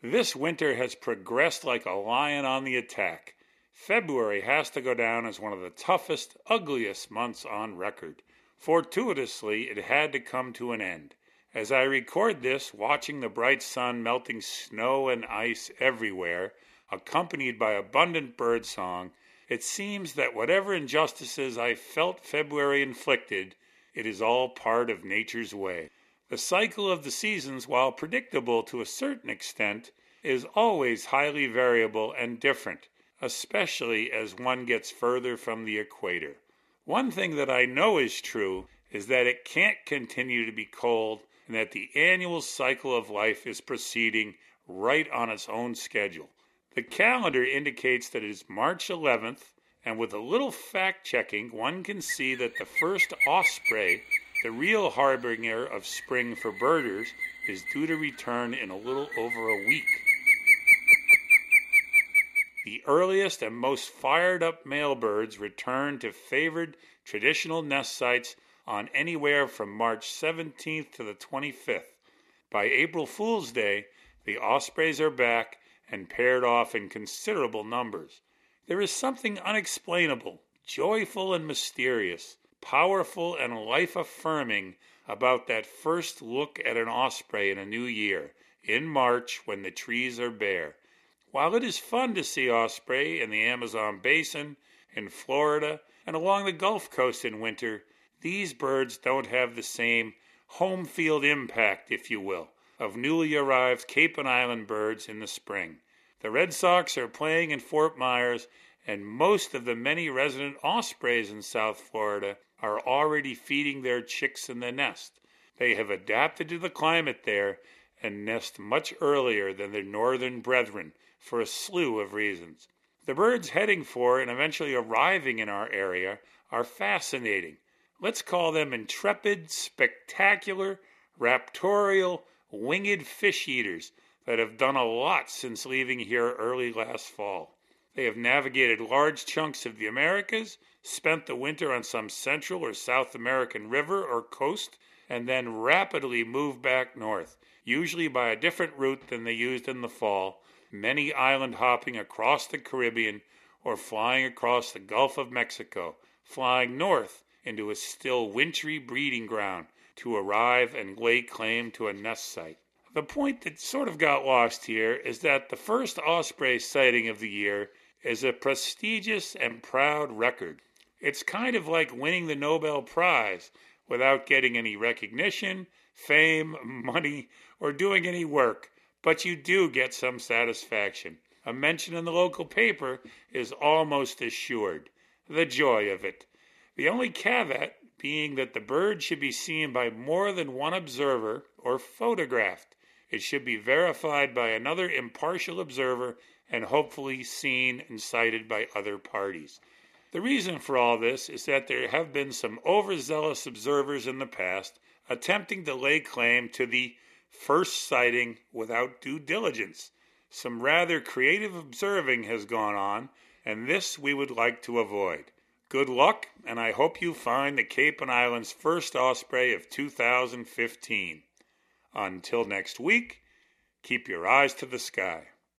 This winter has progressed like a lion on the attack. February has to go down as one of the toughest, ugliest months on record. Fortuitously, it had to come to an end. As I record this, watching the bright sun melting snow and ice everywhere, accompanied by abundant birdsong, it seems that whatever injustices I felt February inflicted, it is all part of nature's way. The cycle of the seasons, while predictable to a certain extent, is always highly variable and different, especially as one gets further from the equator. One thing that I know is true is that it can't continue to be cold and that the annual cycle of life is proceeding right on its own schedule. The calendar indicates that it is March 11th, and with a little fact-checking, one can see that the first osprey, the real harbinger of spring for birders, is due to return in a little over a week. The earliest and most fired-up male birds return to favored traditional nest sites on anywhere from March 17th to the 25th. By April Fool's Day, the ospreys are back and paired off in considerable numbers. There is something unexplainable, joyful and mysterious, powerful and life-affirming about that first look at an osprey in a new year, in March when the trees are bare. While it is fun to see osprey in the Amazon basin, in Florida, and along the Gulf Coast in winter, these birds don't have the same home field impact, if you will, of newly arrived Cape and Island birds in the spring. The Red Sox are playing in Fort Myers, and most of the many resident ospreys in South Florida are already feeding their chicks in the nest. They have adapted to the climate there and nest much earlier than their northern brethren for a slew of reasons. The birds heading for and eventually arriving in our area are fascinating. Let's call them intrepid, spectacular, raptorial, winged fish eaters that have done a lot since leaving here early last fall. They have navigated large chunks of the Americas, spent the winter on some Central or South American river or coast, and then rapidly moved back north, usually by a different route than they used in the fall, many island hopping across the Caribbean or flying across the Gulf of Mexico, flying north into a still wintry breeding ground to arrive and lay claim to a nest site. The point that sort of got lost here is that the first osprey sighting of the year is a prestigious and proud record. It's kind of like winning the Nobel Prize without getting any recognition, fame, money, or doing any work, but you do get some satisfaction. A mention in the local paper is almost assured. The joy of it. The only caveat being that the bird should be seen by more than one observer or photographed. It should be verified by another impartial observer and hopefully seen and cited by other parties. The reason for all this is that there have been some overzealous observers in the past attempting to lay claim to the first sighting without due diligence. Some rather creative observing has gone on, and this we would like to avoid. Good luck, and I hope you find the Cape and Islands' first osprey of 2015. Until next week, keep your eyes to the sky.